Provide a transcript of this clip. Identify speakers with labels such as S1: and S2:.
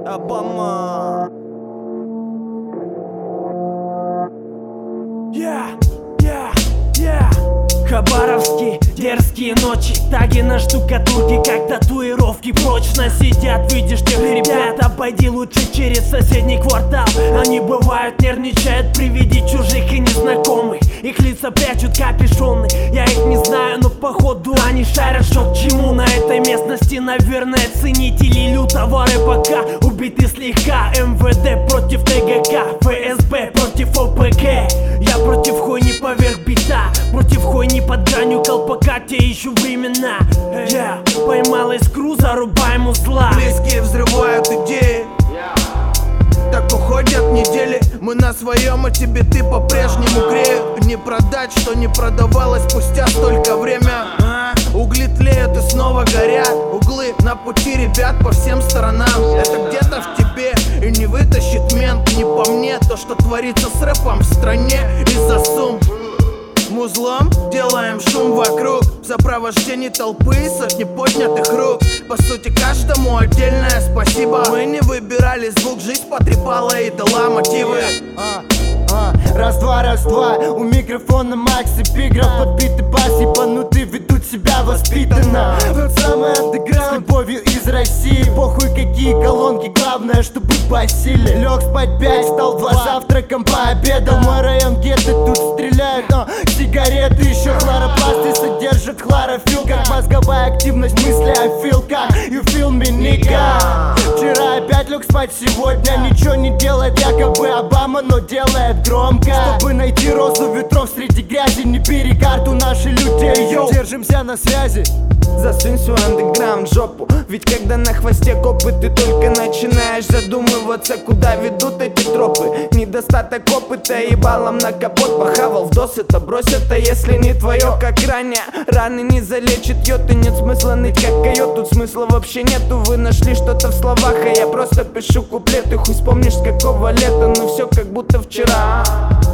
S1: Обама.
S2: Хабаровские дерзкие ночи, таги на штукатурке, как татуировки прочно сидят. Видишь тех ребят, обойди лучше через соседний квартал. Они бывают, нервничают при виде чужих и незнакомых. Их лица прячут капюшоны, я их не знаю, но походу они шарят, что к чему. На этой местности, наверное, ценители лютовары пока убиты слегка. МВД против ТГК, ФСБ против ОПГ. Я против хуйни поверх бита, против хуйни под гранью колпака, те ищу времена. Поймал искру, зарубаем узла.
S1: Близкие взрывают идеи, так уходят недели. Мы на своем, а тебе ты по-прежнему греют. Не продать, что не продавалось спустя столько время. Угли тлеют и снова горят. Углы на пути ребят по всем сторонам. Это где-то в тебе и не вытащит мент. Не по мне то, что творится с рэпом в стране из-за сумм. Музлом делаем шум вокруг, в сопровождении толпы и сотни поднятых рук. По сути, каждому отдельное спасибо. Мы не выбирали звук, жизнь потрепала и дала мотивы.
S3: Раз-два, раз-два, у микрофона Макс Эпиграф. Подбитый бас, ебанутый, ведут себя воспитанно. Тот самый андеграунд с любовью из России. Похуй какие колонки, главное, чтобы басили. Лег спать 5, стал 2, завтраком пообедал. Мой район гетто, тут стреляют, но сигареты еще хлоропласты содержат хлорофилл. Как мозговая активность, мысли I feel как you feel me, nigga. Вчера опять лег спать, сегодня ничего не делает якобы Обама, но делает громко. Чтобы найти розу ветров среди грязи, не бери карту, наши людей, йоу. Держимся на связи.
S1: Засунь свой андеграунд в жопу, ведь когда на хвосте копы, ты только начинаешь задумываться, куда ведут эти тропы. Недостаток опыта и балом на капот. Похавал в досыта, брось это, если не твое, как ранее. Раны не залечит йод, и нет смысла ныть как койот. Тут смысла вообще нету, вы нашли что-то в словах, а я просто пишу куплеты. Хуй вспомнишь с какого лета, но все как будто вчера.